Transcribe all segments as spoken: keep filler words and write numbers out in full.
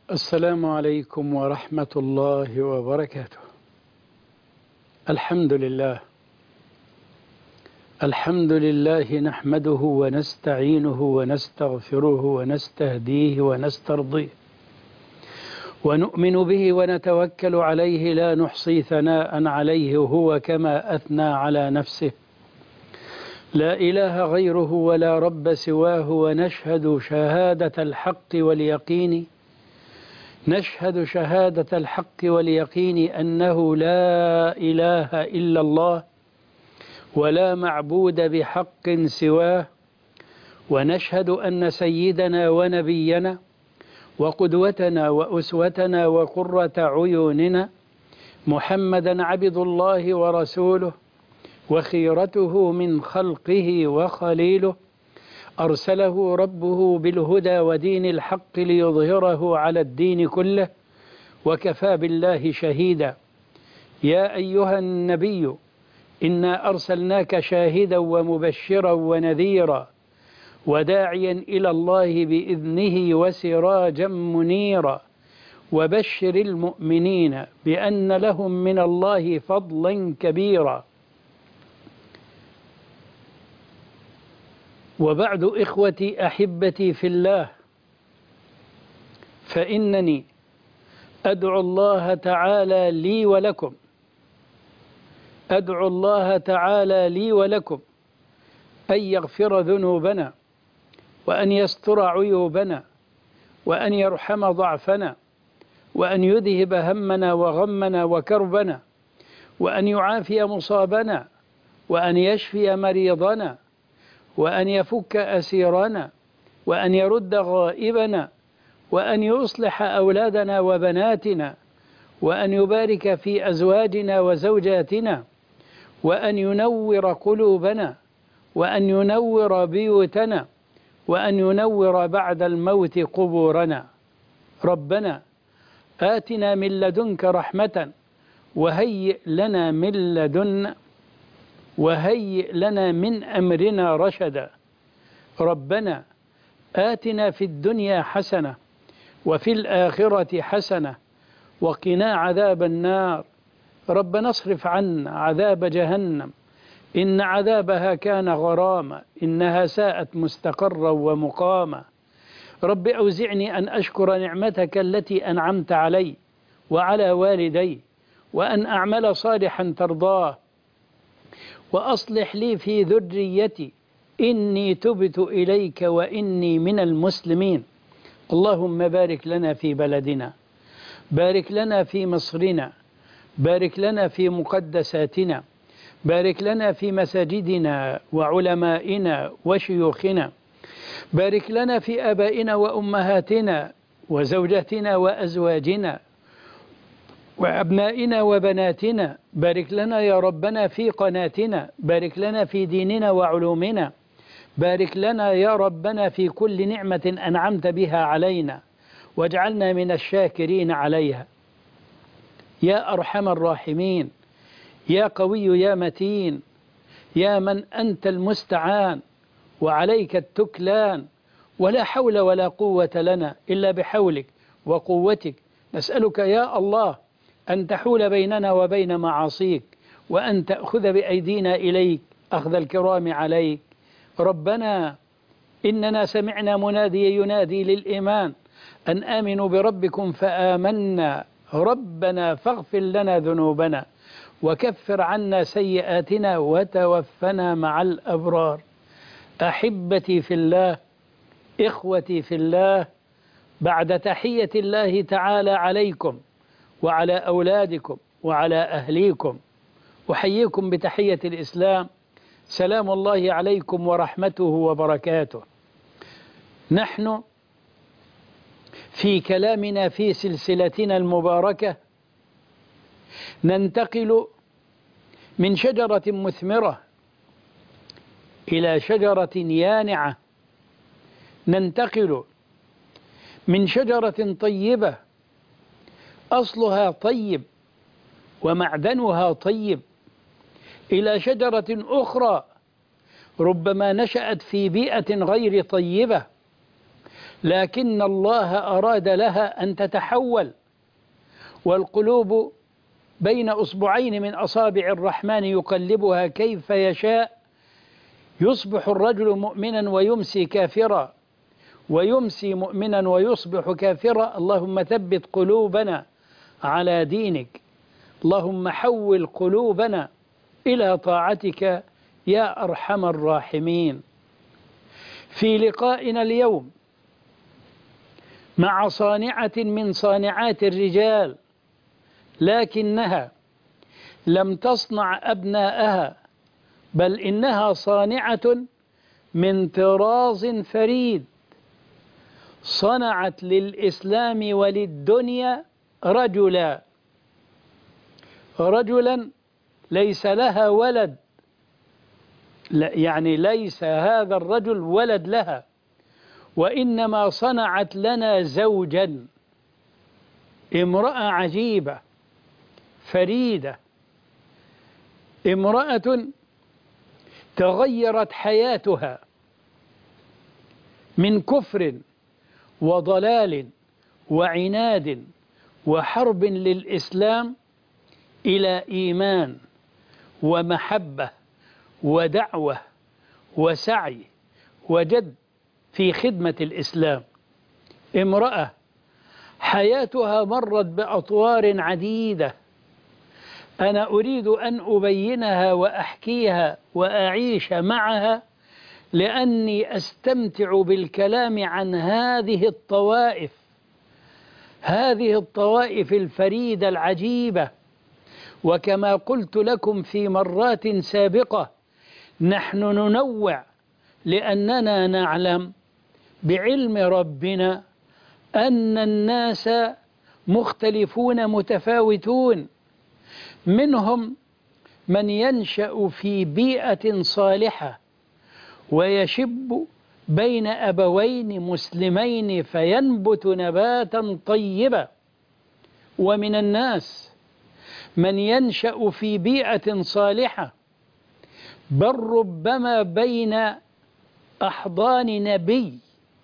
السلام عليكم ورحمة الله وبركاته. الحمد لله الحمد لله نحمده ونستعينه ونستغفره ونستهديه ونسترضيه ونؤمن به ونتوكل عليه، لا نحصي ثناء عليه هو كما أثنى على نفسه. لا إله غيره ولا رب سواه، ونشهد شهادة الحق واليقين نشهد شهادة الحق واليقين أنه لا إله إلا الله ولا معبود بحق سواه، ونشهد أن سيدنا ونبينا وقدوتنا وأسوتنا وقرة عيوننا محمدا عبد الله ورسوله وخيرته من خلقه وخليله، أرسله ربه بالهدى ودين الحق ليظهره على الدين كله، وكفى بالله شهيدا. يا أيها النبي إنا أرسلناك شاهدا ومبشرا ونذيرا وداعيا إلى الله بإذنه وسراجا منيرا، وبشر المؤمنين بأن لهم من الله فضلا كبيرا. وبعد إخوتي أحبتي في الله، فإنني أدعو الله تعالى لي ولكم أدعو الله تعالى لي ولكم أن يغفر ذنوبنا، وأن يستر عيوبنا، وأن يرحم ضعفنا، وأن يذهب همنا وغمنا وكربنا، وأن يعافي مصابنا، وأن يشفي مريضنا، وأن يفك أسيرنا، وأن يرد غائبنا، وأن يصلح أولادنا وبناتنا، وأن يبارك في أزواجنا وزوجاتنا، وأن ينور قلوبنا، وأن ينور بيوتنا، وأن ينور بعد الموت قبورنا. ربنا آتنا من لدنك رحمة وهيئ لنا من لدن وهيئ لنا من أمرنا رشدا. ربنا آتنا في الدنيا حسنة وفي الآخرة حسنة وقنا عذاب النار. ربنا اصرف عنا عذاب جهنم إن عذابها كان غراما إنها ساءت مستقرا ومقاما. رب أوزعني أن أشكر نعمتك التي أنعمت علي وعلى والدي، وأن أعمل صالحا ترضاه، وأصلح لي في ذريتي إني تبت إليك وإني من المسلمين. اللهم بارك لنا في بلدنا، بارك لنا في مصرنا، بارك لنا في مقدساتنا، بارك لنا في مساجدنا وعلمائنا وشيوخنا، بارك لنا في آبائنا وأمهاتنا وزوجاتنا وأزواجنا وأبنائنا وبناتنا. بارك لنا يا ربنا في قناتنا، بارك لنا في ديننا وعلومنا، بارك لنا يا ربنا في كل نعمة أنعمت بها علينا، واجعلنا من الشاكرين عليها. يا أرحم الراحمين، يا قوي يا متين، يا من أنت المستعان وعليك التكلان، ولا حول ولا قوة لنا إلا بحولك وقوتك. نسألك يا الله أن تحول بيننا وبين معاصيك، وأن تأخذ بأيدينا إليك أخذ الكرام عليك. ربنا إننا سمعنا منادي ينادي للإيمان أن آمنوا بربكم فآمنا، ربنا فاغفر لنا ذنوبنا وكفر عنا سيئاتنا وتوفنا مع الأبرار. أحبتي في الله، إخوتي في الله، بعد تحية الله تعالى عليكم وعلى أولادكم وعلى أهليكم، أحييكم بتحية الإسلام، سلام الله عليكم ورحمته وبركاته. نحن في كلامنا في سلسلتنا المباركة ننتقل من شجرة مثمرة إلى شجرة يانعة، ننتقل من شجرة طيبة أصلها طيب ومعدنها طيب إلى شجرة أخرى ربما نشأت في بيئة غير طيبة، لكن الله أراد لها أن تتحول، والقلوب بين أصبعين من أصابع الرحمن يقلبها كيف يشاء. يصبح الرجل مؤمنا ويمسي كافرا، ويمسي مؤمنا ويصبح كافرا. اللهم ثبت قلوبنا على دينك، اللهم حول قلوبنا إلى طاعتك يا أرحم الراحمين. في لقائنا اليوم مع صانعة من صانعات الرجال، لكنها لم تصنع أبناءها، بل إنها صانعة من طراز فريد، صنعت للإسلام وللدنيا رجلا رجلا ليس لها ولد، يعني ليس هذا الرجل ولد لها، وإنما صنعت لنا زوجا، امرأة عجيبة فريدة، امرأة تغيرت حياتها من كفر وضلال وعناد وحرب للإسلام إلى إيمان ومحبة ودعوة وسعي وجد في خدمة الإسلام. امرأة حياتها مرت بأطوار عديدة، أنا أريد أن أبينها وأحكيها وأعيش معها، لأني أستمتع بالكلام عن هذه الطوائف، هذه الطوائف الفريدة العجيبة. وكما قلت لكم في مرات سابقة، نحن ننوع لأننا نعلم بعلم ربنا أن الناس مختلفون متفاوتون، منهم من ينشأ في بيئة صالحة ويشب بين أبوين مسلمين فينبت نباتا طيبا، ومن الناس من ينشأ في بيئة صالحة بل ربما بين أحضان نبي،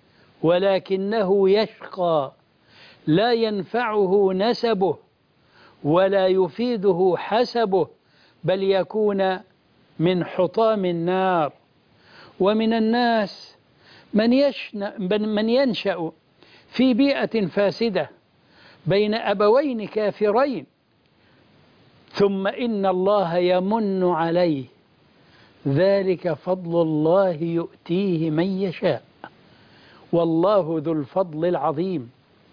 ولكنه يشقى، لا ينفعه نسبه ولا يفيده حسبه، بل يكون من حطام النار. ومن الناس من, من ينشأ في بيئة فاسدة بين أبوين كافرين، ثم إن الله يمن عليه، ذلك فضل الله يؤتيه من يشاء، والله ذو الفضل العظيم.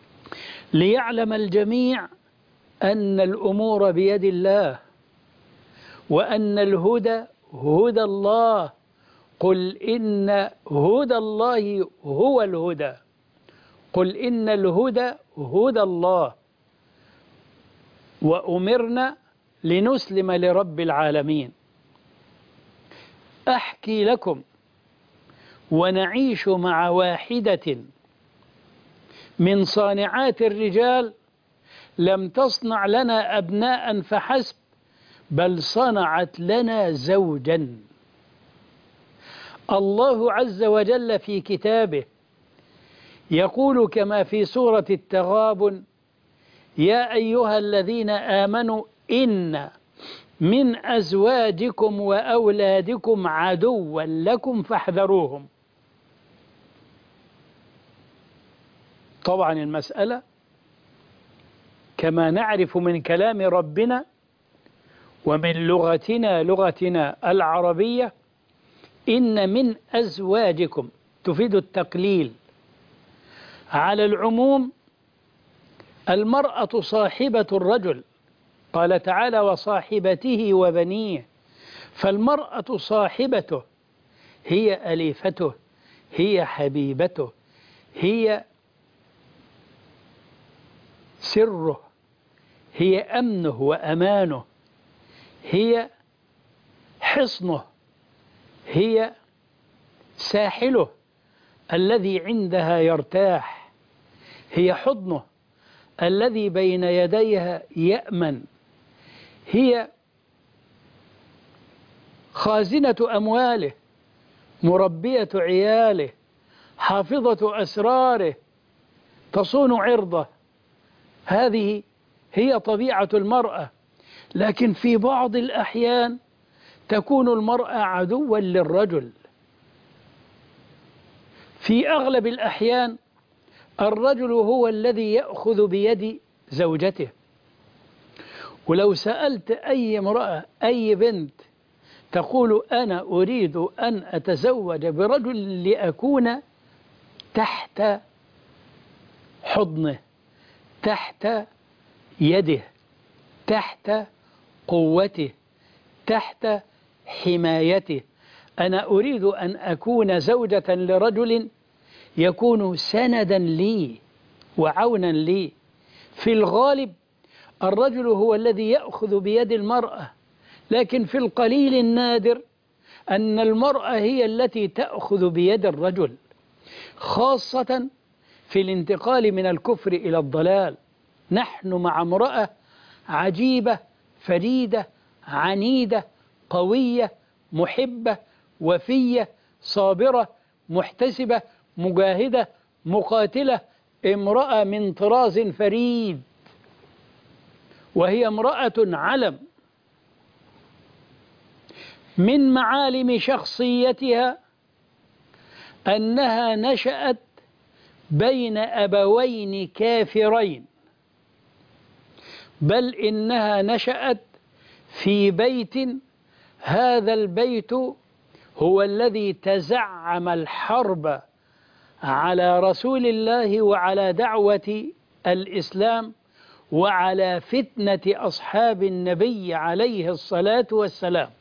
ليعلم الجميع أن الأمور بيد الله، وأن الهدى هدى الله. قل إن هدى الله هو الهدى، قل إن الهدى هدى الله، وأمرنا لنسلم لرب العالمين. أحكي لكم ونعيش مع واحدة من صانعات الرجال، لم تصنع لنا أبناء فحسب، بل صنعت لنا زوجا. الله عز وجل في كتابه يقول كما في سورة التغابن: يا أيها الذين آمنوا إن من أزواجكم وأولادكم عدوا لكم فاحذروهم. طبعا المسألة كما نعرف من كلام ربنا ومن لغتنا لغتنا العربية، إن من أزواجكم تفيد التقليل. على العموم المرأة صاحبة الرجل، قال تعالى: وصاحبته وبنيه، فالمرأة صاحبته، هي أليفته، هي حبيبته، هي سره، هي أمنه وأمانه، هي حصنه، هي ساحله الذي عندها يرتاح، هي حضنه الذي بين يديها يأمن، هي خازنة أمواله، مربية عياله، حافظة أسراره، تصون عرضه. هذه هي طبيعة المرأة. لكن في بعض الأحيان تكون المرأة عدوا للرجل. في أغلب الأحيان الرجل هو الذي يأخذ بيد زوجته. ولو سألت أي امرأة أي بنت تقول أنا أريد أن أتزوج برجل لأكون تحت حضنه، تحت يده، تحت قوته، تحت حمايته. أنا أريد أن أكون زوجة لرجل يكون سندا لي وعونا لي. في الغالب الرجل هو الذي يأخذ بيد المرأة، لكن في القليل النادر أن المرأة هي التي تأخذ بيد الرجل، خاصة في الانتقال من الكفر إلى الضلال. نحن مع امرأة عجيبة فريدة عنيدة قوية محبة وفية صابرة محتسبة مجاهدة مقاتلة، امرأة من طراز فريد، وهي امرأة علم. من معالم شخصيتها أنها نشأت بين أبوين كافرين، بل إنها نشأت في بيت، هذا البيت هو الذي تزعم الحرب على رسول الله وعلى دعوة الإسلام وعلى فتنة أصحاب النبي عليه الصلاة والسلام.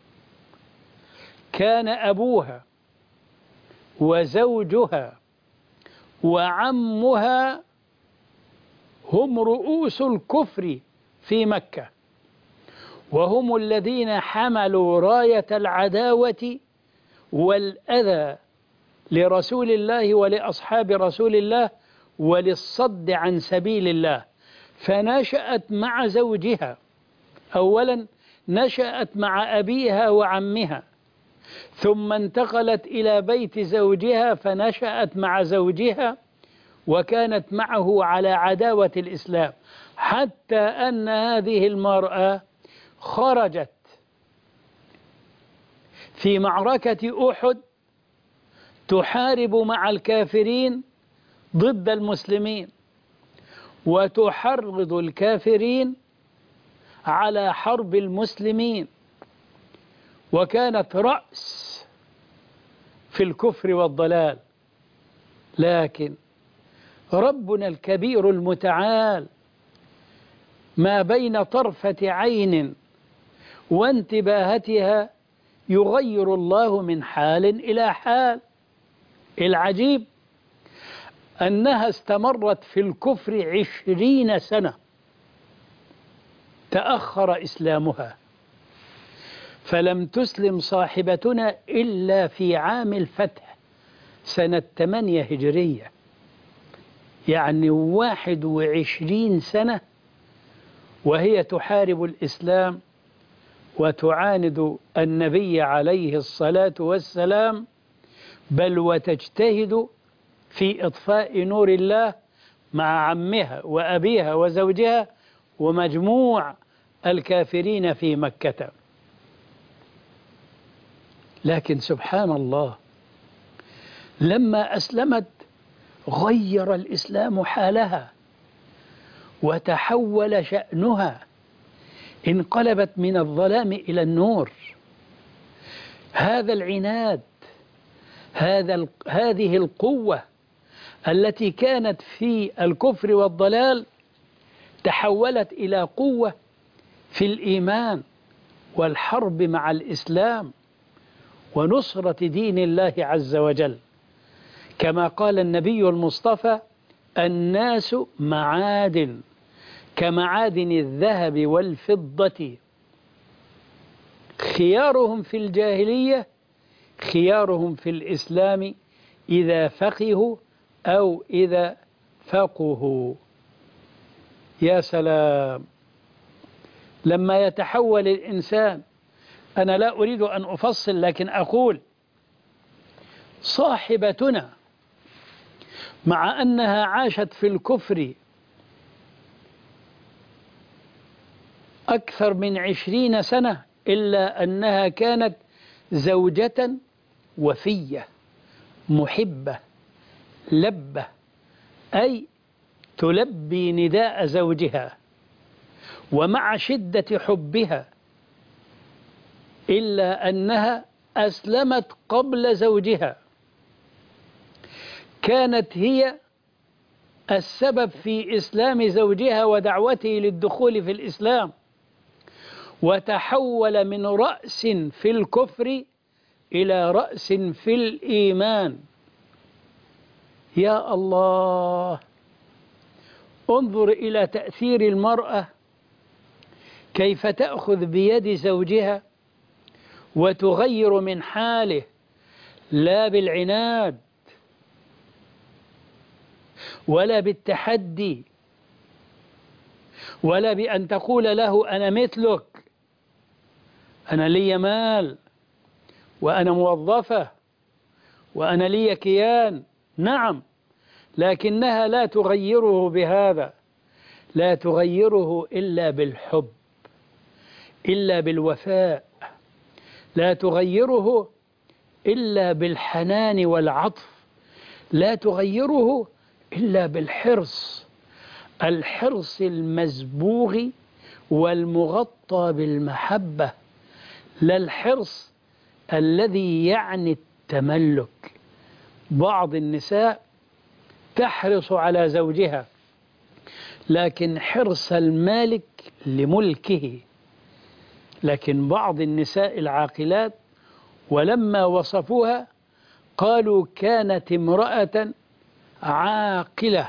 كان أبوها وزوجها وعمها هم رؤوس الكفر في مكة، وهم الذين حملوا راية العداوة والأذى لرسول الله ولأصحاب رسول الله وللصد عن سبيل الله. فنشأت مع زوجها، أولا نشأت مع أبيها وعمها، ثم انتقلت إلى بيت زوجها فنشأت مع زوجها وكانت معه على عداوة الإسلام، حتى أن هذه المرأة خرجت في معركة أحد تحارب مع الكافرين ضد المسلمين، وتحرض الكافرين على حرب المسلمين، وكانت رأس في الكفر والضلال. لكن ربنا الكبير المتعال ما بين طرفة عين وانتباهتها يغير الله من حال إلى حال. العجيب أنها استمرت في الكفر عشرين سنة، تأخر إسلامها، فلم تسلم صاحبتنا إلا في عام الفتح سنة ثمانية هجرية، يعني واحد وعشرين سنة وهي تحارب الإسلام وتعاند النبي عليه الصلاة والسلام، بل وتجتهد في إطفاء نور الله مع عمها وأبيها وزوجها ومجموع الكافرين في مكة. لكن سبحان الله، لما أسلمت غير الإسلام حالها وتحول شأنها، انقلبت من الظلام إلى النور. هذا العناد، هذا هذه القوة التي كانت في الكفر والضلال تحولت إلى قوة في الإيمان والحرب مع الإسلام ونصرة دين الله عز وجل. كما قال النبي المصطفى: الناس معادن كمعادن الذهب والفضة، خيارهم في الجاهلية خيارهم في الإسلام إذا فقهوا أو إذا فقهوا. يا سلام لما يتحول الإنسان. أنا لا أريد أن أفصل، لكن أقول صاحبتنا مع أنها عاشت في الكفر أكثر من عشرين سنة، إلا أنها كانت زوجة وفية محبة لبة، أي تلبي نداء زوجها، ومع شدة حبها إلا أنها أسلمت قبل زوجها. كانت هي السبب في إسلام زوجها ودعوته للدخول في الإسلام، وتحول من رأس في الكفر إلى رأس في الإيمان. يا الله، انظر إلى تأثير المرأة، كيف تأخذ بيد زوجها وتغير من حاله، لا بالعناد ولا بالتحدي ولا بأن تقول له أنا مثلك، أنا لي مال وأنا موظفة وأنا لي كيان. نعم، لكنها لا تغيره بهذا، لا تغيره إلا بالحب، إلا بالوفاء، لا تغيره إلا بالحنان والعطف، لا تغيره إلا بالحرص، الحرص المسبوغ والمغطى بالمحبة، لا الحرص الذي يعني التملك. بعض النساء تحرص على زوجها لكن حرص المالك لملكه، لكن بعض النساء العاقلات ولما وصفوها قالوا كانت امرأة عاقلة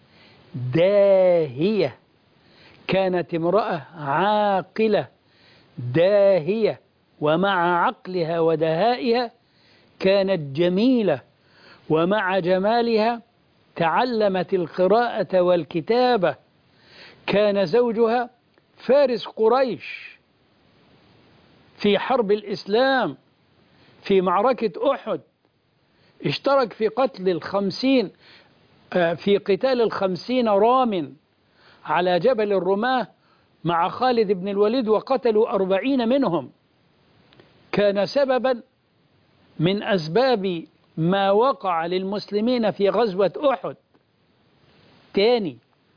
داهية، كانت امرأة عاقلة داهية، ومع عقلها ودهائها كانت جميلة، ومع جمالها تعلمت القراءة والكتابة. كان زوجها فارس قريش في حرب الإسلام، في معركة أحد اشترك في قتل الخمسين في قتال الخمسين رام على جبل الرماة مع خالد بن الوليد، وقتلوا أربعين منهم. كان سببا من أسباب ما وقع للمسلمين في غزوة أحد. تاني،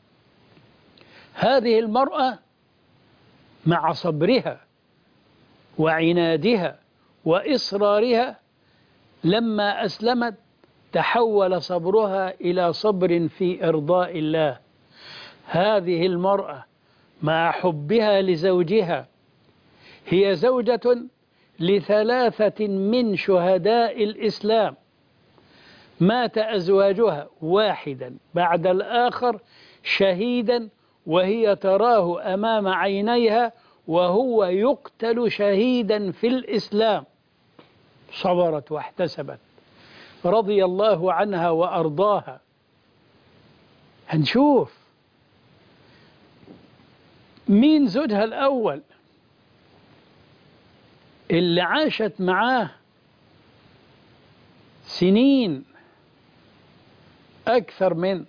هذه المرأة مع صبرها وعنادها وإصرارها لما أسلمت تحول صبرها إلى صبر في إرضاء الله. هذه المرأة مع حبها لزوجها هي زوجة لثلاثة من شهداء الإسلام، مات أزواجها واحدا بعد الآخر شهيدا، وهي تراه أمام عينيها وهو يقتل شهيدا في الإسلام. صبرت واحتسبت رضي الله عنها وأرضاها. هنشوف مين زوجها الأول اللي عاشت معاه سنين، أكثر من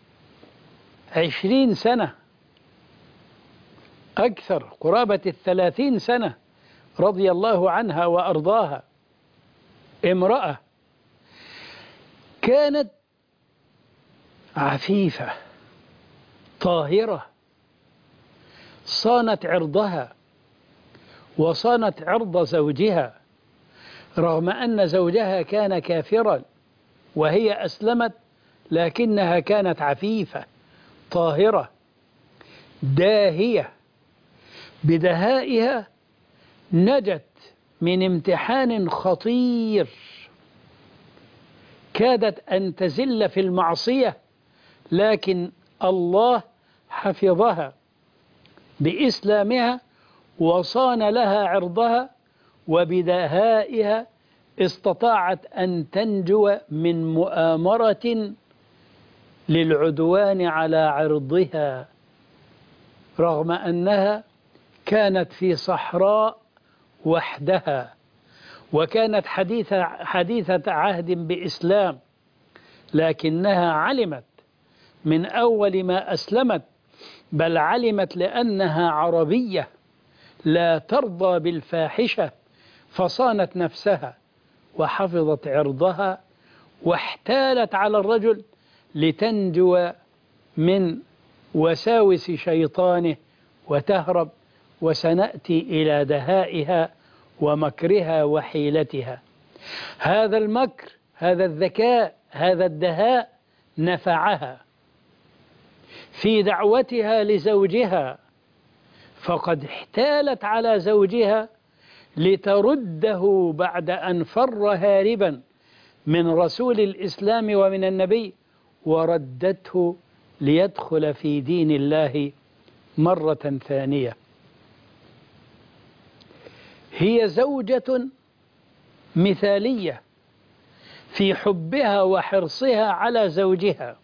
عشرين سنة، أكثر قرابة الثلاثين سنة، رضي الله عنها وأرضاها. امرأة كانت عفيفة طاهرة، صانت عرضها وصانت عرض زوجها، رغم أن زوجها كان كافرا وهي أسلمت، لكنها كانت عفيفة طاهرة داهية. بدهائها نجت من امتحان خطير، كادت أن تزل في المعصية، لكن الله حفظها بإسلامها وصان لها عرضها، وبدهائها استطاعت أن تنجو من مؤامرة للعدوان على عرضها، رغم أنها كانت في صحراء وحدها، وكانت حديثة, حديثة عهد بإسلام، لكنها علمت من أول ما أسلمت، بل علمت لأنها عربية لا ترضى بالفاحشة، فصانت نفسها وحفظت عرضها واحتالت على الرجل لتنجو من وساوس شيطانه وتهرب. وسنأتي إلى دهائها ومكرها وحيلتها. هذا المكر، هذا الذكاء، هذا الدهاء نفعها في دعوتها لزوجها، فقد احتالت على زوجها لترده بعد أن فر هاربا من رسول الإسلام ومن النبي، وردته ليدخل في دين الله مرة ثانية. هي زوجة مثالية في حبها وحرصها على زوجها.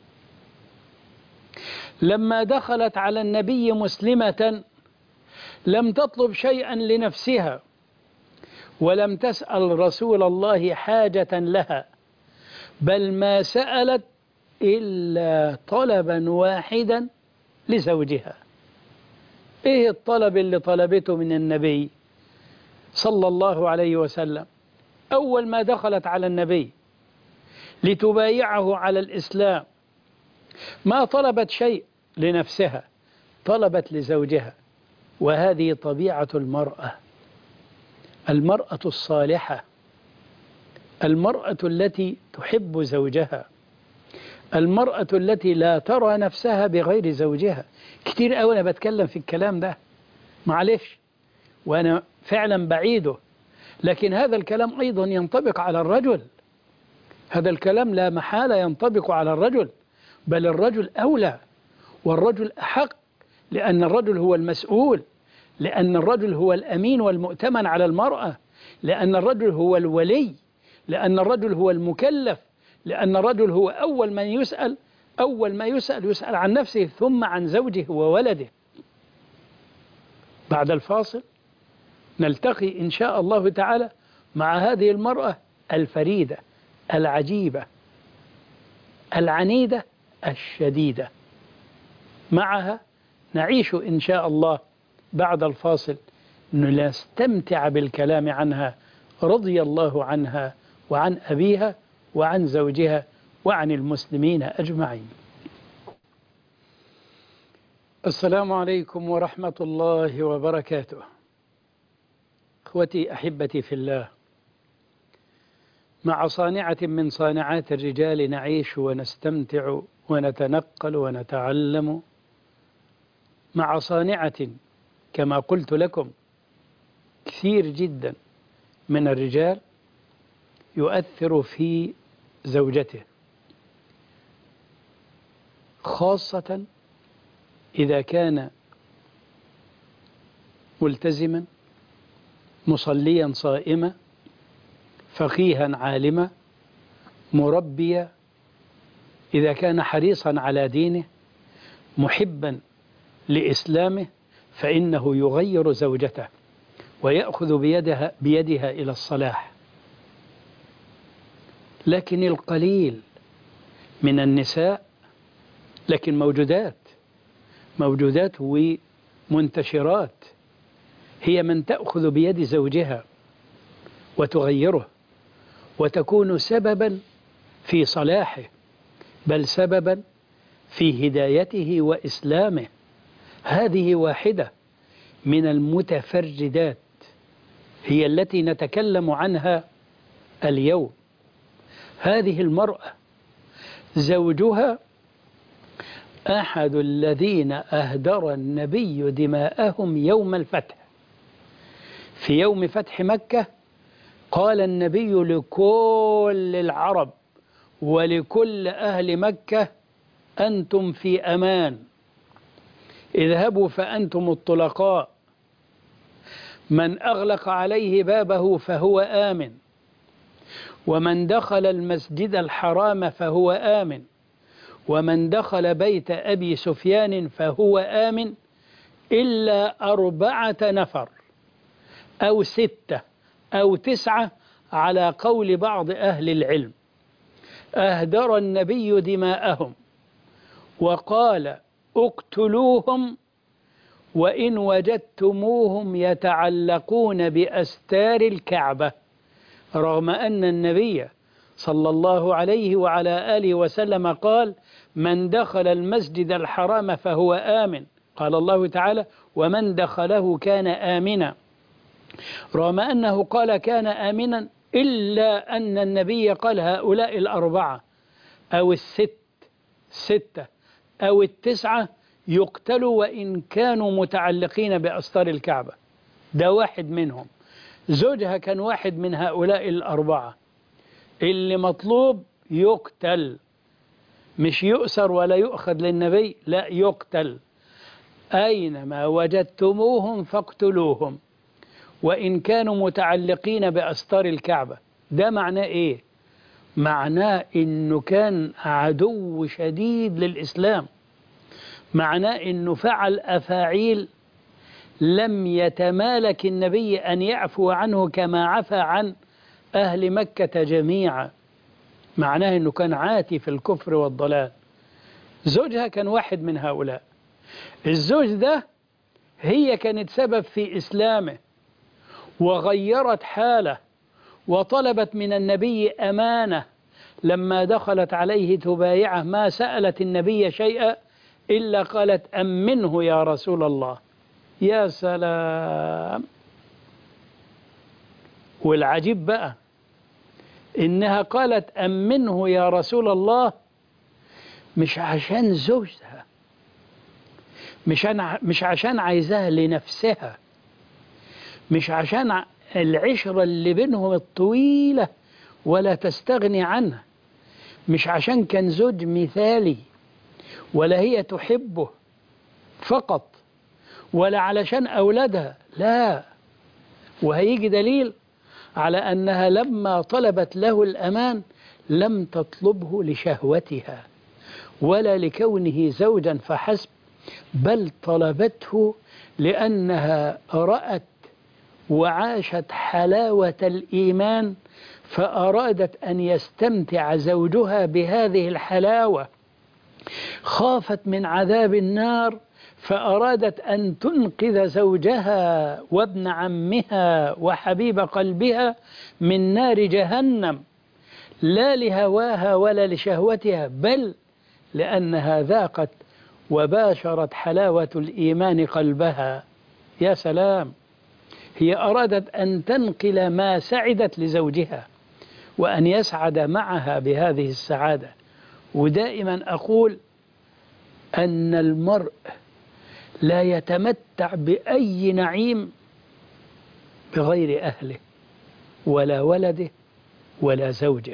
لما دخلت على النبي مسلمة لم تطلب شيئا لنفسها، ولم تسأل رسول الله حاجة لها، بل ما سألت إلا طلبا واحدا لزوجها. إيه الطلب اللي طلبته من النبي صلى الله عليه وسلم؟ أول ما دخلت على النبي لتبايعه على الإسلام ما طلبت شيء لنفسها، طلبت لزوجها. وهذه طبيعة المرأة، المرأة الصالحة، المرأة التي تحب زوجها، المرأة التي لا ترى نفسها بغير زوجها. كتير أوي أنا بتكلم في الكلام ده، معلش، وأنا فعلا بعيده، لكن هذا الكلام أيضا ينطبق على الرجل. هذا الكلام لا محالة ينطبق على الرجل، بل الرجل أولى والرجل أحق، لأن الرجل هو المسؤول، لأن الرجل هو الأمين والمؤتمن على المرأة، لأن الرجل هو الولي، لأن الرجل هو المكلف، لأن الرجل هو أول من يسأل، أول ما يسأل يسأل عن نفسه ثم عن زوجه وولده. بعد الفاصل نلتقي إن شاء الله تعالى مع هذه المرأة الفريدة العجيبة العنيدة الشديدة. معها نعيش إن شاء الله بعد الفاصل، نستمتع بالكلام عنها رضي الله عنها وعن أبيها وعن زوجها وعن المسلمين أجمعين. السلام عليكم ورحمة الله وبركاته. اخوتي أحبتي في الله، مع صانعة من صانعات الرجال نعيش ونستمتع ونتنقل ونتعلم، مع صانعة كما قلت لكم كثير جدا من الرجال يؤثر في زوجته، خاصة إذا كان ملتزما مصليا صائما فقيها عالما مربيا، إذا كان حريصا على دينه محبا لإسلامه، فإنه يغير زوجته ويأخذ بيدها, بيدها إلى الصلاح. لكن القليل من النساء، لكن موجودات موجودات ومنتشرات، هي من تأخذ بيد زوجها وتغيره وتكون سببا في صلاحه، بل سببا في هدايته وإسلامه. هذه واحدة من المتفردات هي التي نتكلم عنها اليوم. هذه المرأة زوجها أحد الذين أهدر النبي دماءهم يوم الفتح. في يوم فتح مكة قال النبي لكل العرب ولكل أهل مكة: أنتم في أمان، اذهبوا فأنتم الطلقاء، من أغلق عليه بابه فهو آمن، ومن دخل المسجد الحرام فهو آمن، ومن دخل بيت أبي سفيان فهو آمن، إلا أربعة نفر أو ستة أو تسعة على قول بعض أهل العلم. أهدر النبي دماءهم وقال اقتلوهم وإن وجدتموهم يتعلقون بأستار الكعبة، رغم أن النبي صلى الله عليه وعلى آله وسلم قال من دخل المسجد الحرام فهو آمن، قال الله تعالى ومن دخله كان آمنا، رغم أنه قال كان آمنا إلا أن النبي قال هؤلاء الأربعة أو الست ستة أو التسعة يقتلوا وإن كانوا متعلقين بأستار الكعبة. ده واحد منهم، زوجها كان واحد من هؤلاء الأربعة اللي مطلوب يقتل، مش يؤسر ولا يؤخذ للنبي، لا يقتل. أينما وجدتموهم فاقتلوهم وإن كانوا متعلقين بأستار الكعبة. ده معناه إيه؟ معناه إنه كان عدو شديد للإسلام، معناه إنه فعل أفاعيل لم يتمالك النبي أن يعفو عنه كما عفى عن أهل مكة جميعا، معناه إنه كان عاتي في الكفر والضلال. زوجها كان واحد من هؤلاء. الزوج ده هي كانت سبب في إسلامه وغيرت حاله وطلبت من النبي أمانة، لما دخلت عليه تبايعه ما سألت النبي شيئا إلا قالت أمنه يا رسول الله. يا سلام. والعجيب بقى إنها قالت أمنه يا رسول الله مش عشان زوجها، مش مش عشان عايزاها لنفسها، مش عشان العشرة اللي بينهم الطويلة ولا تستغني عنها، مش عشان كان زوج مثالي ولا هي تحبه فقط، ولا علشان أولادها، لا. وهيجي دليل على أنها لما طلبت له الأمان لم تطلبه لشهوتها ولا لكونه زوجا فحسب، بل طلبته لأنها رأت وعاشت حلاوة الإيمان، فأرادت أن يستمتع زوجها بهذه الحلاوة، خافت من عذاب النار فأرادت أن تنقذ زوجها وابن عمها وحبيب قلبها من نار جهنم، لا لهواها ولا لشهوتها، بل لأنها ذاقت وباشرت حلاوة الإيمان قلبها. يا سلام. هي أرادت أن تنقل ما سعدت لزوجها وأن يسعد معها بهذه السعادة. ودائما أقول أن المرء لا يتمتع بأي نعيم بغير أهله ولا ولده ولا زوجه.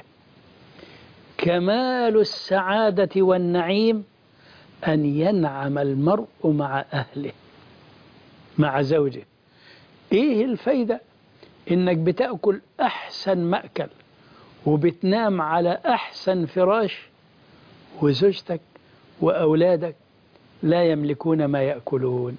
كمال السعادة والنعيم أن ينعم المرء مع أهله مع زوجه. إيه الفايدة إنك بتأكل أحسن مأكل وبتنام على أحسن فراش وزوجتك وأولادك لا يملكون ما يأكلون؟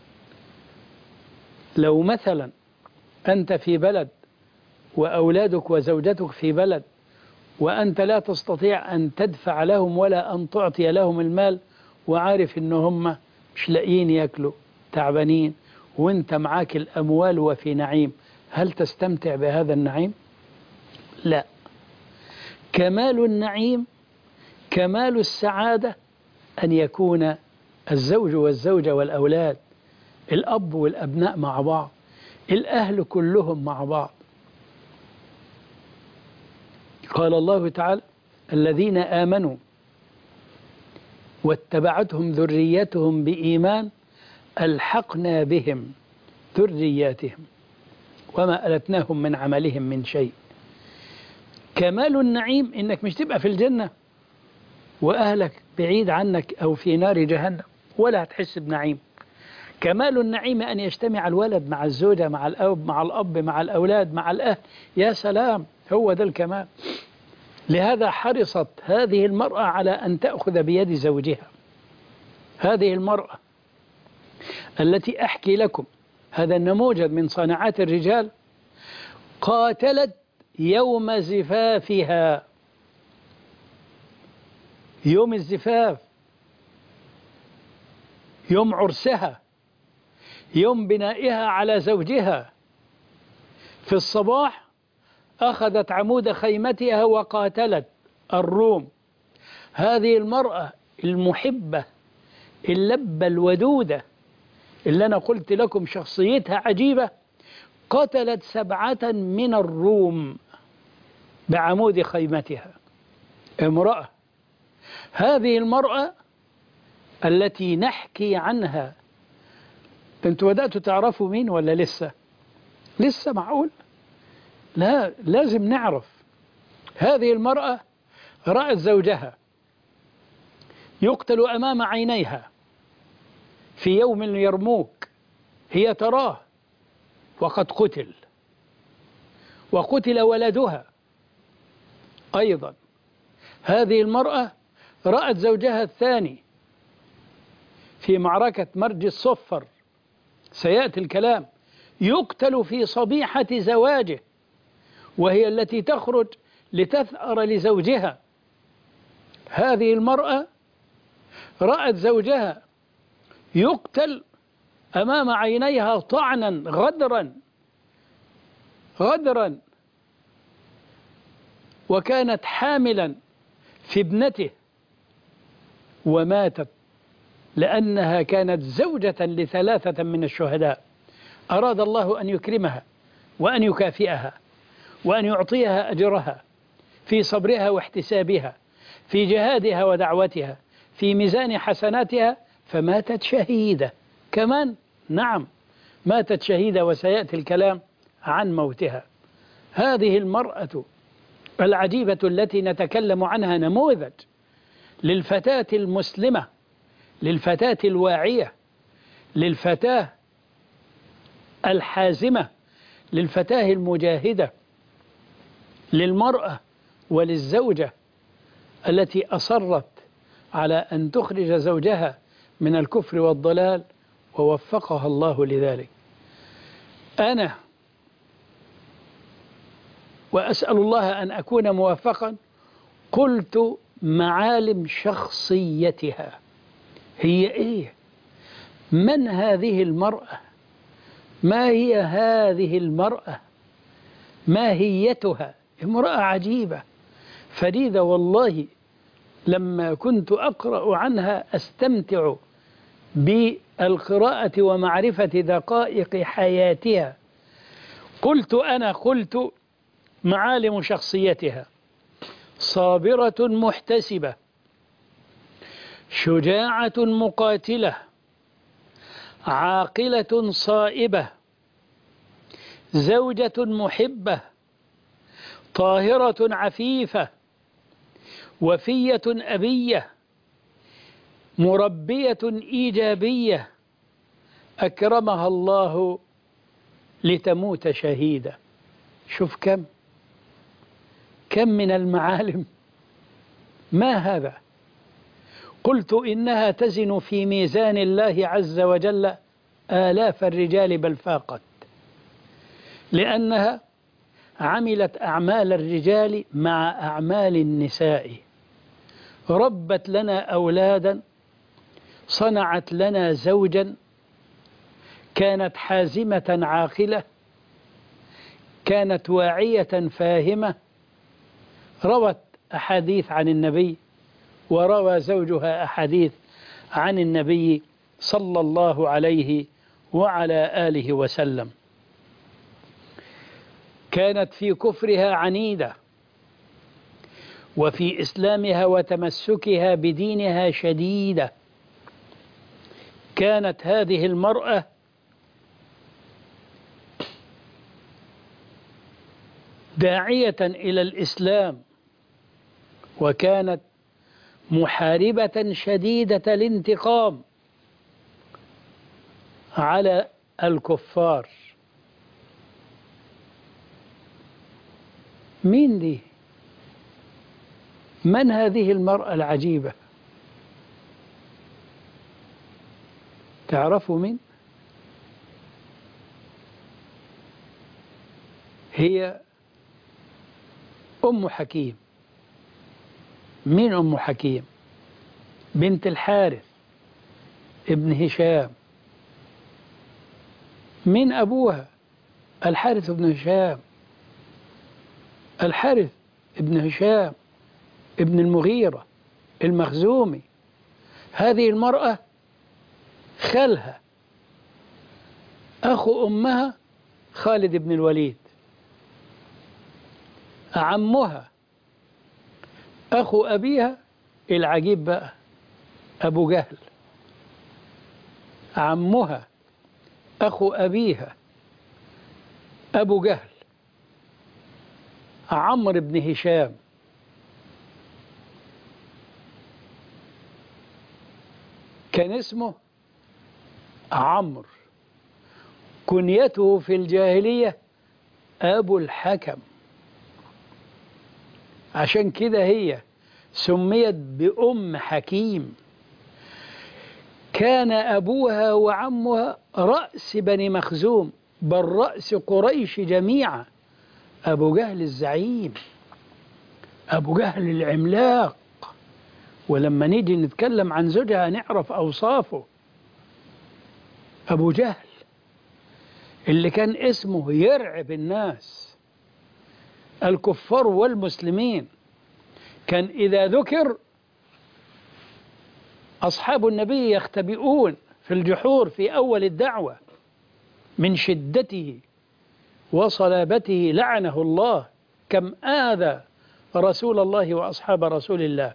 لو مثلا أنت في بلد وأولادك وزوجتك في بلد وأنت لا تستطيع أن تدفع لهم ولا أن تعطي لهم المال، وعارف إنهم مش لاقيين يأكلوا تعبانين، وانت معاك الأموال وفي نعيم، هل تستمتع بهذا النعيم؟ لا. كمال النعيم، كمال السعادة أن يكون الزوج والزوجة والأولاد، الأب والأبناء مع بعض، الأهل كلهم مع بعض. قال الله تعالى الذين آمنوا واتبعتهم ذريتهم بإيمان ألحقنا بهم ذرياتهم وما ألتناهم من عملهم من شيء. كمال النعيم إنك مش تبقى في الجنة وأهلك بعيد عنك أو في نار جهنم ولا هتحس بنعيم. كمال النعيم أن يجتمع الولد مع الزوجة مع الأب مع الأب مع الأولاد مع الأهل. يا سلام، هو ده الكمال. لهذا حرصت هذه المرأة على أن تأخذ بيد زوجها. هذه المرأة التي أحكي لكم هذا النموذج من صناعات الرجال قاتلت يوم زفافها يوم الزفاف، يوم عرسها، يوم بنائها على زوجها. في الصباح أخذت عمود خيمتها وقاتلت الروم. هذه المرأة المحبة اللبة الودودة اللي أنا قلت لكم شخصيتها عجيبة، قتلت سبعة من الروم بعمود خيمتها. امرأة، هذه المرأة التي نحكي عنها. انتوا بدأتوا تعرفوا مين ولا لسه؟ لسه؟ معقول؟ لا، لازم نعرف. هذه المرأة رأت زوجها يقتل أمام عينيها في يوم اليرموك، هي تراه وقد قتل، وقتل ولدها أيضا. هذه المرأة رأت زوجها الثاني في معركة مرج الصفر، سيأتي الكلام، يقتل في صبيحة زواجه، وهي التي تخرج لتثأر لزوجها. هذه المرأة رأت زوجها يقتل أمام عينيها طعنا غدرا غدرا، وكانت حاملا في ابنته وماتت لأنها كانت زوجة لثلاثة من الشهداء. أراد الله أن يكرمها وأن يكافئها وأن يعطيها أجرها في صبرها واحتسابها، في جهادها ودعوتها، في ميزان حسناتها، فماتت شهيدة كمان. نعم، ماتت شهيدة، وسيأتي الكلام عن موتها. هذه المرأة العجيبة التي نتكلم عنها نموذج للفتاة المسلمة، للفتاة الواعية، للفتاة الحازمة، للفتاة المجاهدة، للمرأة وللزوجة التي أصرت على أن تخرج زوجها من الكفر والضلال، ووفقها الله لذلك. أنا وأسأل الله أن أكون موفقا قلت معالم شخصيتها. هي إيه؟ من هذه المرأة؟ ما هي هذه المرأة؟ ماهيتها؟ امرأة عجيبة فريدة والله. لما كنت أقرأ عنها أستمتع بالقراءة ومعرفة دقائق حياتها. قلت أنا قلت معالم شخصيتها: صابرة محتسبة، شجاعة مقاتلة، عاقلة صائبة، زوجة محبة، طاهرة عفيفة، وفية أبية، مربية إيجابية، أكرمها الله لتموت شهيدة. شوف كم كم من المعالم. ما هذا؟ قلت إنها تزن في ميزان الله عز وجل آلاف الرجال بل فاقت، لأنها عملت أعمال الرجال مع أعمال النساء. ربت لنا أولادا، صنعت لنا زوجا، كانت حازمة عاقلة، كانت واعية فاهمة، روت أحاديث عن النبي، وروى زوجها أحاديث عن النبي صلى الله عليه وعلى آله وسلم. كانت في كفرها عنيدة، وفي إسلامها وتمسكها بدينها شديدة. كانت هذه المرأة داعية إلى الإسلام، وكانت محاربة شديدة الانتقام على الكفار. مين دي؟ من هذه المرأة العجيبة؟ تعرفوا مين؟ هي أم حكيم. مين أم حكيم؟ بنت الحارث ابن هشام. من أبوها؟ الحارث بن هشام. الحارث ابن هشام ابن المغيرة المخزومي. هذه المرأة خالها أخو أمها خالد بن الوليد. عمها أخو أبيها العجيب بقى أبو جهل. عمها أخو أبيها أبو جهل عمرو بن هشام. كان اسمه عمرو، كنيته في الجاهلية أبو الحكم، عشان كده هي سميت بأم حكيم. كان أبوها وعمها رأس بني مخزوم، بل رأس قريش جميعا. أبو جهل الزعيم، أبو جهل العملاق. ولما نيجي نتكلم عن زوجها نعرف أوصافه. أبو جهل اللي كان اسمه يرعب الناس الكفار والمسلمين. كان إذا ذكر أصحاب النبي يختبئون في الجحور في أول الدعوة من شدته وصلابته، لعنه الله. كم آذى رسول الله وأصحاب رسول الله.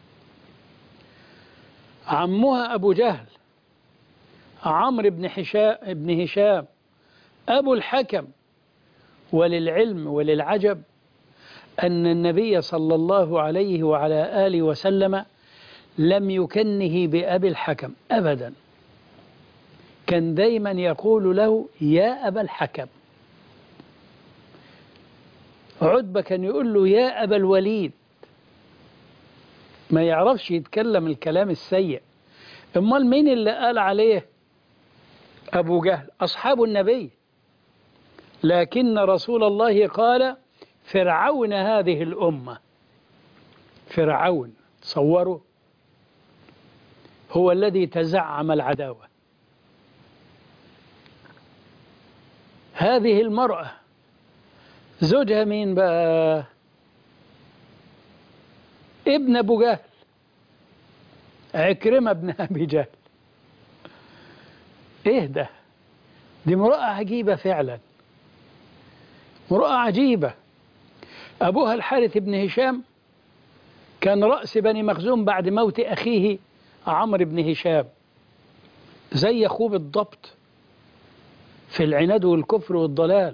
عمها أبو جهل عمرو بن هشام بن هشام أبو الحكم. وللعلم وللعجب أن النبي صلى الله عليه وعلى آله وسلم لم يكنه بأبي الحكم أبدا، كان دايما يقول له يا أبا الحكم. عتبة كان يقول له يا أبا الوليد، ما يعرفش يتكلم الكلام السيء. امال مين اللي قال عليه أبو جهل؟ أصحاب النبي. لكن رسول الله قال فرعون هذه الأمة. فرعون تصوروا، هو الذي تزعم العداوة. هذه المرأة زوجها مين بقى؟ ابن أبو جهل، عكرمة بن أبي جهل. إيه ده؟ دي امرأة عجيبة فعلا، امرأة عجيبة. أبوها الحارث بن هشام كان رأس بني مخزوم بعد موت أخيه عمرو بن هشام، زي أخوه بالضبط في العناد والكفر والضلال.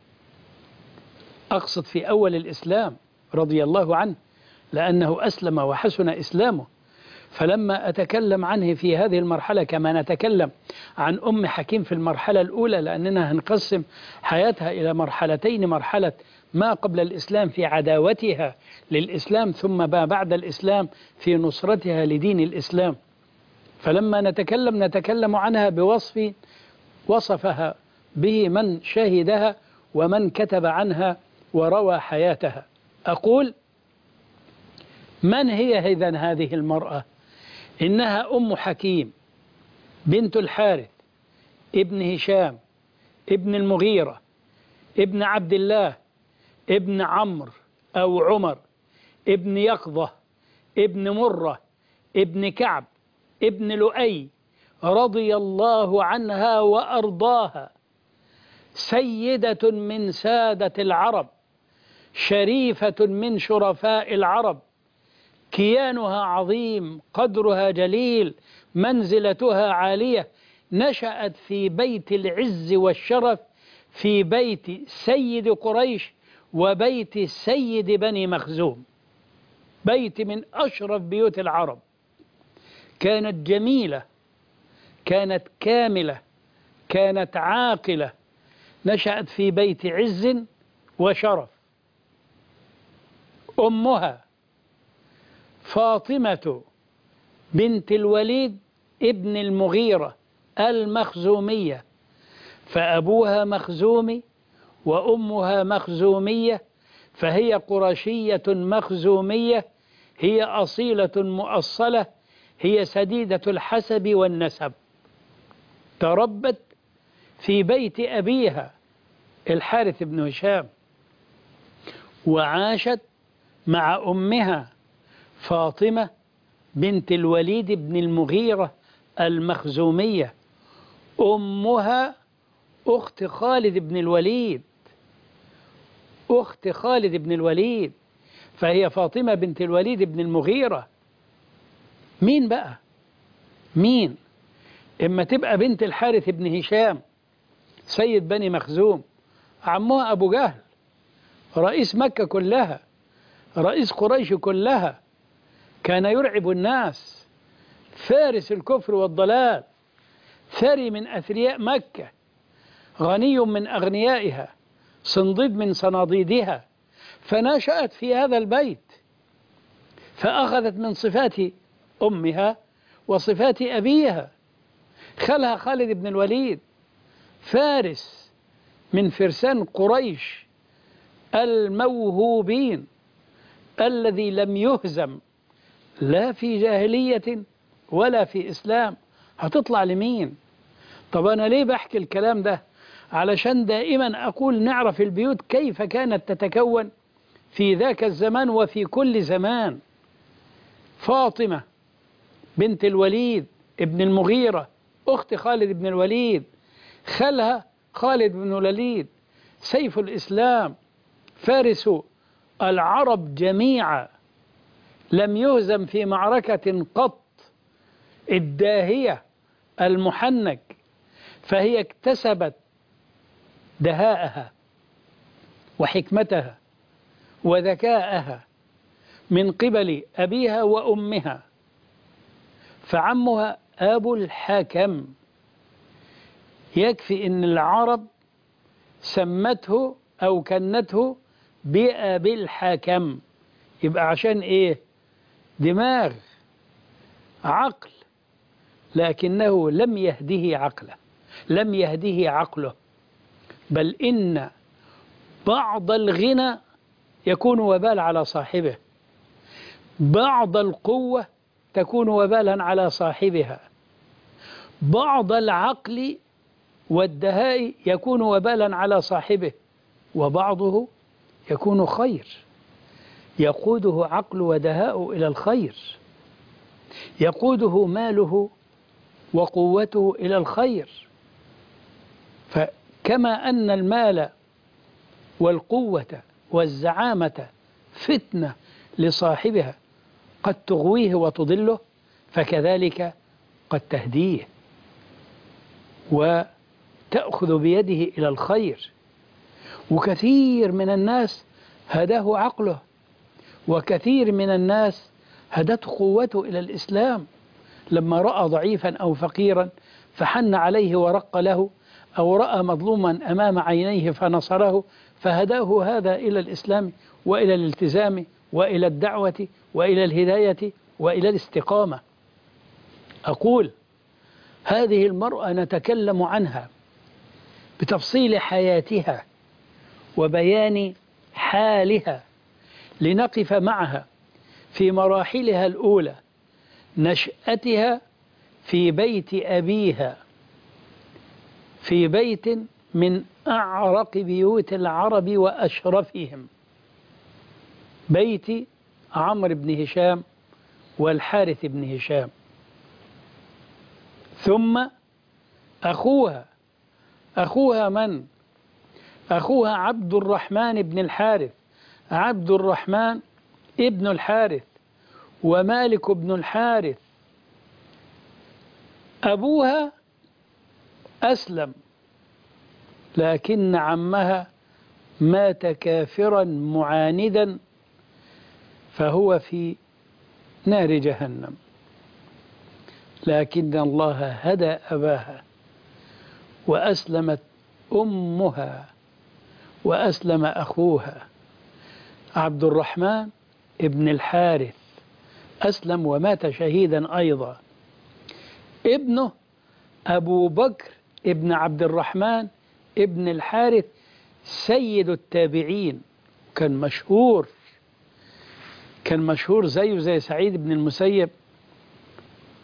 أقصد في أول الإسلام رضي الله عنه، لأنه أسلم وحسن إسلامه. فلما أتكلم عنه في هذه المرحلة كما نتكلم عن أم حكيم في المرحلة الأولى، لأننا هنقسم حياتها إلى مرحلتين: مرحلة ما قبل الإسلام في عداوتها للإسلام، ثم ما بعد الإسلام في نصرتها لدين الإسلام. فلما نتكلم نتكلم عنها بوصف وصفها به من شهدها ومن كتب عنها وروى حياتها. أقول من هي إذن هذه المرأة؟ إنها أم حكيم بنت الحارث ابن هشام ابن المغيرة ابن عبد الله ابن عمرو أو عمر ابن يقظة ابن مرة ابن كعب ابن لؤي، رضي الله عنها وأرضاها. سيدة من سادة العرب، شريفة من شرفاء العرب، كيانها عظيم، قدرها جليل، منزلتها عالية. نشأت في بيت العز والشرف، في بيت سيد قريش وبيت سيد بني مخزوم، بيت من أشرف بيوت العرب. كانت جميلة، كانت كاملة، كانت عاقلة، نشأت في بيت عز وشرف. أمها فاطمة بنت الوليد ابن المغيرة المخزومية، فأبوها مخزومي وأمها مخزومية، فهي قرشية مخزومية، هي أصيلة مؤصلة، هي سديدة الحسب والنسب، تربت في بيت أبيها الحارث بن هشام، وعاشت مع أمها فاطمة بنت الوليد بن المغيرة المخزومية، أمها أخت خالد بن الوليد، أخت خالد بن الوليد، فهي فاطمة بنت الوليد بن المغيرة. مين بقى؟ مين؟ إما تبقى بنت الحارث بن هشام سيد بني مخزوم، عمها أبو جهل رئيس مكة كلها، رئيس قريش كلها، كان يرعب الناس، فارس الكفر والضلال، ثري من أثرياء مكة، غني من أغنيائها، صنديد من صناديدها، فنشأت في هذا البيت، فأخذت من صفات أمها وصفات أبيها. خالها خالد بن الوليد فارس من فرسان قريش الموهوبين، الذي لم يهزم لا في جاهلية ولا في إسلام. هتطلع لمين؟ طب أنا ليه بحكي الكلام ده؟ علشان دائما أقول نعرف البيوت كيف كانت تتكون في ذاك الزمان وفي كل زمان. فاطمة بنت الوليد ابن المغيرة أخت خالد بن الوليد، خالها خالد بن الوليد سيف الإسلام، فارس العرب جميعا، لم يهزم في معركة قط، الداهية المحنك، فهي اكتسبت دهاءها وحكمتها وذكاءها من قبل أبيها وأمها. فعمها أبو الحكم، يكفي أن العرب سمته أو كنته بأبي الحكم، يبقى عشان إيه؟ دماغ، عقل، لكنه لم يهده عقله، لم يهده عقله، بل إن بعض الغنى يكون وبال على صاحبه، بعض القوة تكون وبالا على صاحبها، بعض العقل والدهاء يكون وبالا على صاحبه، وبعضه يكون خير، يقوده عقل ودهاء إلى الخير، يقوده ماله وقوته إلى الخير. فكما أن المال والقوة والزعامة فتنة لصاحبها قد تغويه وتضله، فكذلك قد تهديه وتأخذ بيده إلى الخير. وكثير من الناس هداه عقله، وكثير من الناس هدته قوته إلى الإسلام، لما رأى ضعيفا أو فقيرا فحن عليه ورق له، أو رأى مظلوما أمام عينيه فنصره، فهداه هذا إلى الإسلام وإلى الالتزام وإلى الدعوة وإلى الهداية وإلى الاستقامة. أقول هذه المرأة نتكلم عنها بتفصيل حياتها وبيان حالها، لنقف معها في مراحلها الأولى، نشأتها في بيت أبيها، في بيت من أعرق بيوت العرب وأشرفهم، بيت عمرو بن هشام والحارث بن هشام. ثم أخوها، أخوها من؟ أخوها عبد الرحمن بن الحارث، عبد الرحمن ابن الحارث ومالك بن الحارث. أبوها أسلم، لكن عمها مات كافرا معاندا، فهو في نار جهنم، لكن الله هدى أباها وأسلمت أمها وأسلم أخوها عبد الرحمن ابن الحارث، أسلم ومات شهيدا أيضا. ابنه أبو بكر ابن عبد الرحمن ابن الحارث سيد التابعين، كان مشهور، كان مشهور زيه زي سعيد بن المسيب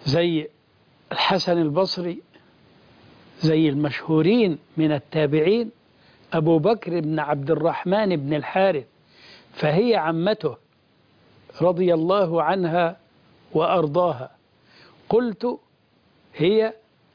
زي الحسن البصري، زي المشهورين من التابعين أبو بكر بن عبد الرحمن بن الحارث، فهي عمته رضي الله عنها وأرضاها. قلت هي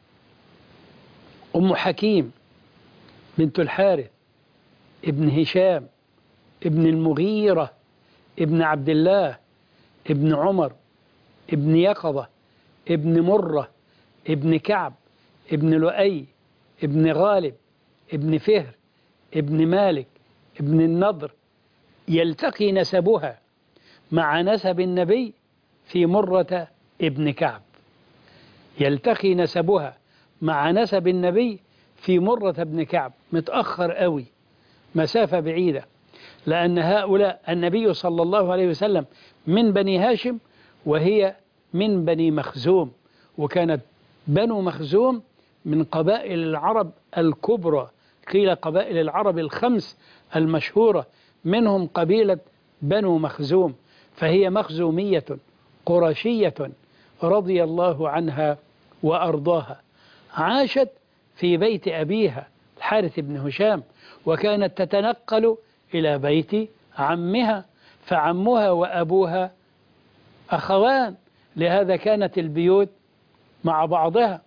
أم حكيم بنت الحارث ابن هشام ابن المغيرة ابن عبد الله ابن عمر ابن يقظة ابن مرة ابن كعب ابن لؤي ابن غالب ابن فهر ابن مالك ابن النضر، يلتقي نسبها مع نسب النبي في مرة ابن كعب، يلتقي نسبها مع نسب النبي في مرة ابن كعب، متأخر قوي، مسافة بعيدة، لأن هؤلاء النبي صلى الله عليه وسلم من بني هاشم وهي من بني مخزوم، وكانت بنو مخزوم من قبائل العرب الكبرى، قيل قبائل العرب الخمس المشهورة، منهم قبيلة بنو مخزوم، فهي مخزومية قرشية رضي الله عنها وأرضاها. عاشت في بيت أبيها الحارث بن هشام، وكانت تتنقل إلى بيت عمها، فعمها وأبوها أخوان، لهذا كانت البيوت مع بعضها.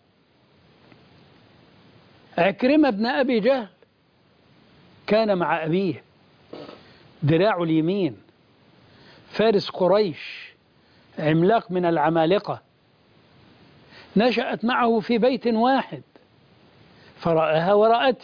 عكرمة بن أبي جهل كان مع أبيه ذراع اليمين، فارس قريش، عملاق من العمالقة، نشأت معه في بيت واحد فرآها ورأته،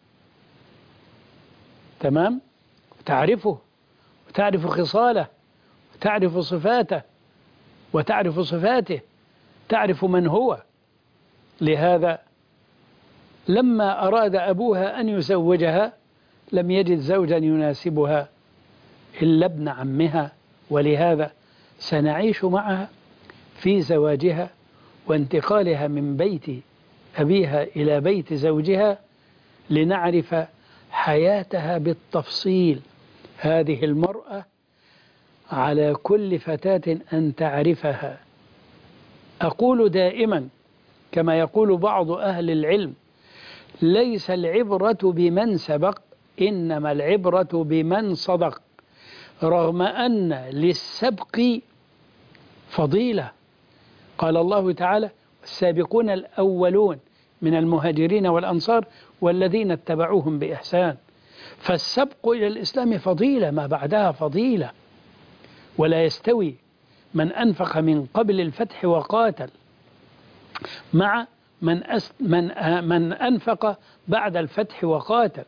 تمام، تعرفه وتعرف خصاله وتعرف صفاته وتعرف صفاته، تعرف من هو. لهذا لما أراد أبوها أن يزوجها لم يجد زوجا يناسبها إلا ابن عمها، ولهذا سنعيش معها في زواجها وانتقالها من بيت أبيها إلى بيت زوجها لنعرف حياتها بالتفصيل. هذه المرأة على كل فتاة أن تعرفها. أقول دائما كما يقول بعض أهل العلم: ليس العبرة بمن سبق، إنما العبرة بمن صدق، رغم أن للسبق فضيلة. قال الله تعالى: السابقون الأولون من المهاجرين والأنصار والذين اتبعوهم بإحسان. فالسبق إلى الإسلام فضيلة، ما بعدها فضيلة. ولا يستوي من أنفق من قبل الفتح وقاتل مع من, أس من, من أنفق بعد الفتح وقاتل.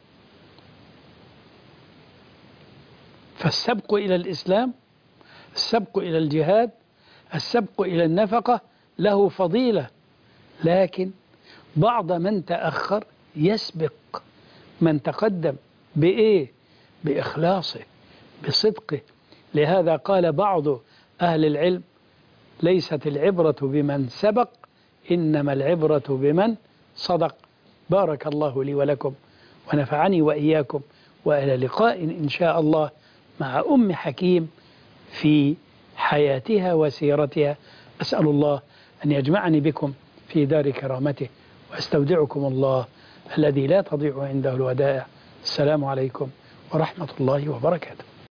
فالسبق إلى الإسلام، السبق إلى الجهاد، السبق إلى النفقة له فضيلة، لكن بعض من تأخر يسبق من تقدم بإيه؟ بإخلاصه، بصدقه. لهذا قال بعض أهل العلم: ليست العبرة بمن سبق، إنما العبرة بمن صدق. بارك الله لي ولكم ونفعني وإياكم، وإلى لقاء إن شاء الله مع أم حكيم في حياتها وسيرتها. أسأل الله أن يجمعني بكم في دار كرامته، وأستودعكم الله الذي لا تضيع عنده الودائع. السلام عليكم ورحمة الله وبركاته.